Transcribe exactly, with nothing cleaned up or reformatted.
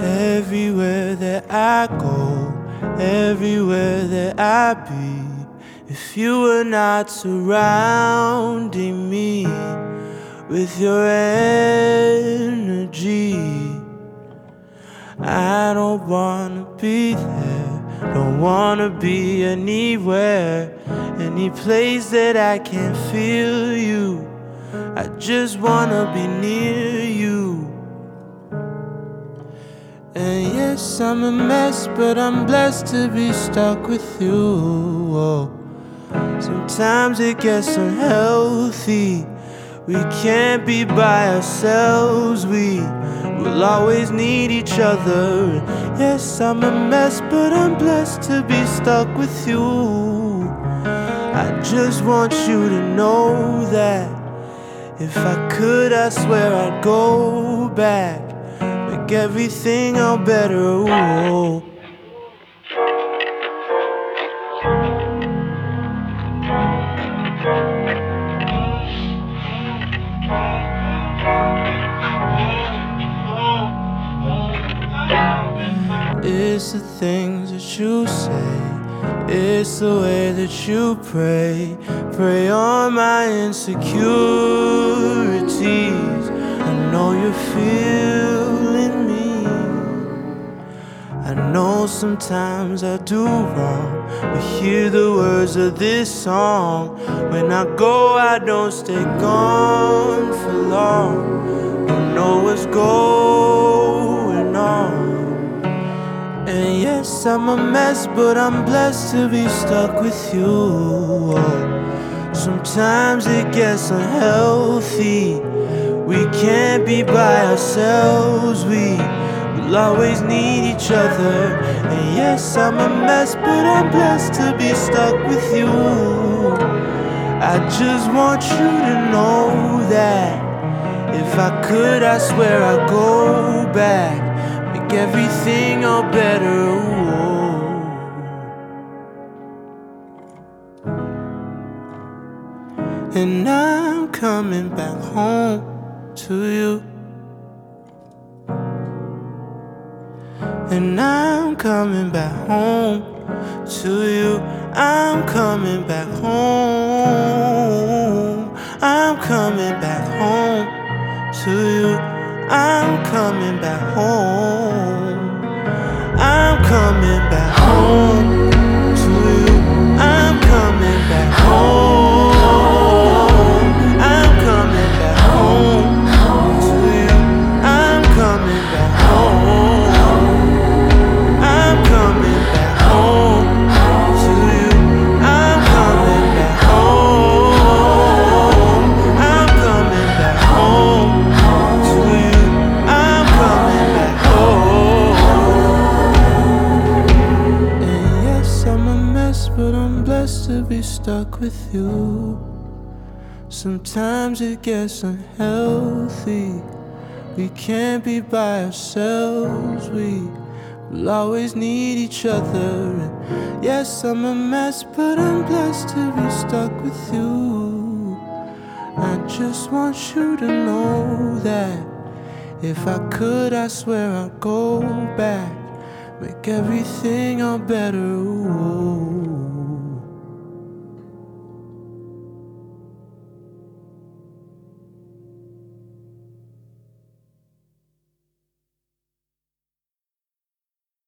Everywhere that I go, everywhere that I be, if you were not surrounding me with your energy, I don't wanna be there, don't wanna be anywhere, any place that I can feel you. I just wanna be near you. And yes, I'm a mess, but I'm blessed to be stuck with you. Oh. Sometimes it gets unhealthy, we can't be by ourselves, we will always need each other. Yes, I'm a mess, but I'm blessed to be stuck with you. I just want you to know that if I could, I swear I'd go back, make everything all better. Ooh. It's the things that you say, it's the way that you pray, pray on my insecurities. I know you're feeling me. I know sometimes I do wrong, but hear the words of this song. When I go, I don't stay gone for long. Don't know what's going on. And yes, I'm a mess, but I'm blessed to be stuck with you. Oh. Sometimes it gets unhealthy, we can't be by ourselves, we will always need each other. And yes, I'm a mess, but I'm blessed to be stuck with you. I just want you to know that if I could, I swear I'd go back, make everything all better. Ooh. And I'm coming back home to you. And I'm coming back home to you. I'm coming back home. I'm coming back home to you. I'm coming back home. I'm coming back home to you. I'm coming back home. I'm coming back home to you. I'm coming back home. I'm coming back home to you. I'm coming back home. I'm coming back home to you. I'm coming back home. And yes, I'm a mess, but I'm blessed to be stuck with you. Sometimes it gets unhealthy, we can't be by ourselves, we will always need each other. And yes, I'm a mess, but I'm blessed to be stuck with you. I just want you to know that if I could, I swear I'd go back, make everything all better. Ooh.